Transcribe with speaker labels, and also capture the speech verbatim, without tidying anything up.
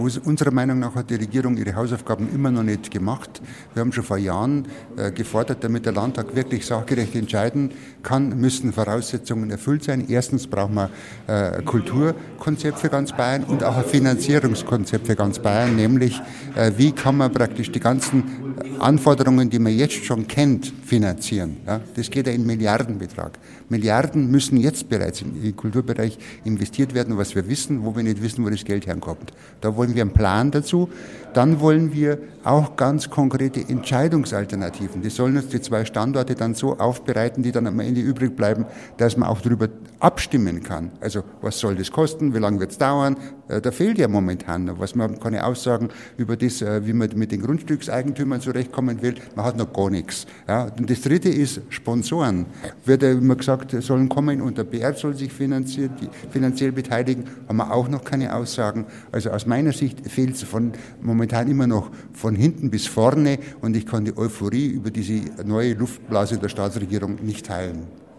Speaker 1: Unserer Meinung nach hat die Regierung ihre Hausaufgaben immer noch nicht gemacht. Wir haben schon vor Jahren äh, gefordert, damit der Landtag wirklich sachgerecht entscheiden kann, müssen Voraussetzungen erfüllt sein. Erstens brauchen wir äh, ein Kulturkonzept für ganz Bayern und auch ein Finanzierungskonzept für ganz Bayern, nämlich äh, wie kann man praktisch die ganzen Anforderungen, die man jetzt schon kennt, finanzieren. Ja? Das geht ja in Milliardenbetrag. Milliarden müssen jetzt bereits im Kulturbereich investiert werden, was wir wissen, wo wir nicht wissen, wo das Geld herkommt. Da wollen wir einen Plan dazu. Dann wollen wir auch ganz konkrete Entscheidungsalternativen. Die sollen uns die zwei Standorte dann so aufbereiten, die dann am Ende übrig bleiben, dass man auch darüber abstimmen kann. Also was soll das kosten, wie lange wird es dauern? Da fehlt ja momentan noch was. Man hat keine Aussagen über das, wie man mit den Grundstückseigentümern zurechtkommen will. Man hat noch gar nichts. Ja, und das Dritte ist Sponsoren. Wird ja immer gesagt, sollen kommen und der B R soll sich finanziell, finanziell beteiligen. Haben wir auch noch keine Aussagen. Also aus meiner Sicht fehlt es von momentan immer noch von hinten bis vorne und ich kann die Euphorie über diese neue Luftblase der Staatsregierung nicht teilen.